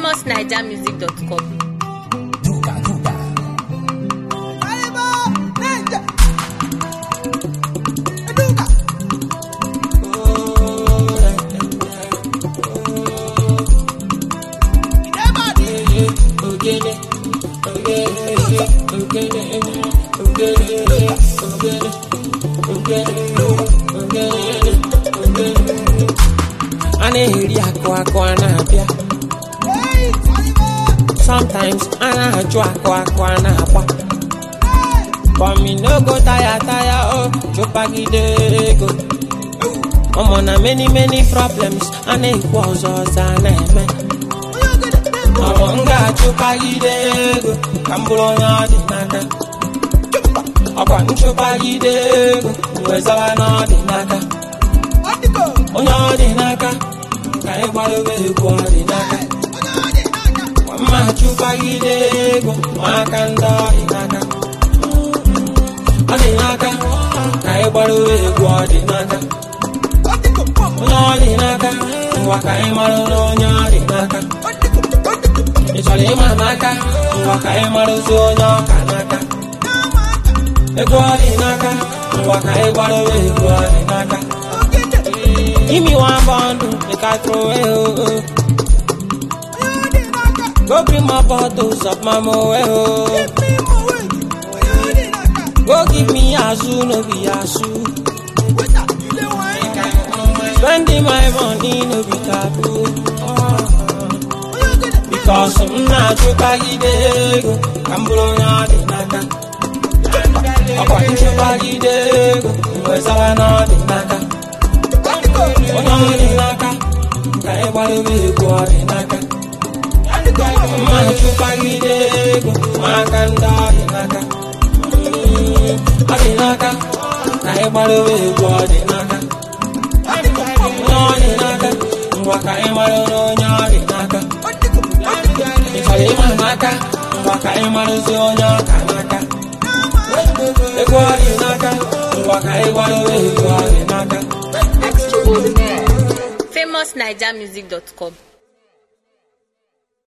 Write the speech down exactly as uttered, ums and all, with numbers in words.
famous naija music dot com. Duga, duga. Anehiri akụ akụ na-abịa. Sometimes ana ajụ akụ akụ na-agba. But me no go tire tire oh, chụpagide ego. Omo na many many problems ana-ekwu ọzọ ọzọ na-eme. Omo m ga-achụpagide ego ka m bụrụ onye ọdịnaka. Ọkwa nchụpagide ego wezara n'ọdịnaka. Onye ọdịnaka ka ị gbadobe egwu ọdịnaka. Mma chụpagide ego maka ndị ọdịnaka. Ọdịnaka ka ị gbadobe egwu ọdịnaka. Onye ọdịnaka ngwa ka ị mara onye ọdịnaka. Ị chọrọ ịma n'aka ngwa ka ị marụzi onye ọka n'aka. Egwu ọdịnaka ngwa ka ị gbadobe egwu ọdịnaka. Give me one bundle, make I throw it oh. Go bring my bottles of my moe oh. Go give me azu, no be azu. Spending my money, no be taboo oh. Because I'm not too baggy dego, I'm blowing out the naka. I'm going to baggy dego, where's I know the naka. Onye ọdịnaka ka ị gbadobe egwu ọdịnaka. Mma chụpagide ego maka ndị ọdịnaka. Ọdịnaka ka ị gbadobe egwu ọdịnaka. Onye ọdịnaka ngwa ka ị mara onye ọdịnaka. Ị chọrọ ịma n'aka ngwa ka ị marụzi onye ọka n'aka. Egwu ọdịnaka ngwa ka ị gbadobe egwu ọdịnaka. famous naija music dot com.